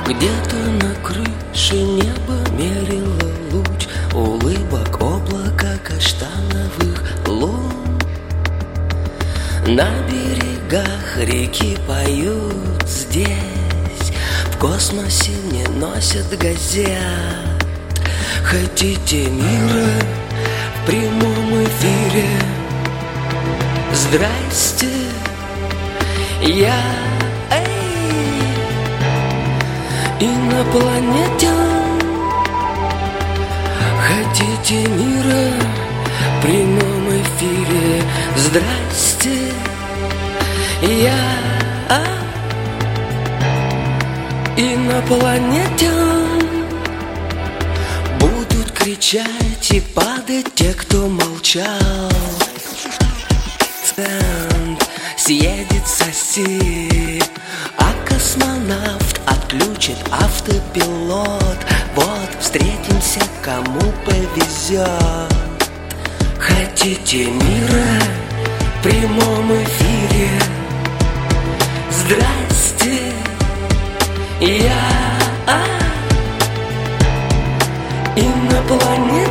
Где-то на крыше неба мерило луч улыбок облака каштановых лун. На берегах реки поют здесь, в космосе не носят газет. Хотите мира в прямом эфире? Здрасте, я инопланетян. Хотите мира в прямом эфире? Здрасте, я инопланетян. Будут кричать и падать те, кто молчал. Цент съедет соси, а космонавт отключит автопилот. Вот встретимся, кому повезет. Хотите мира в прямом эфире? Здрасте, я инопланетян.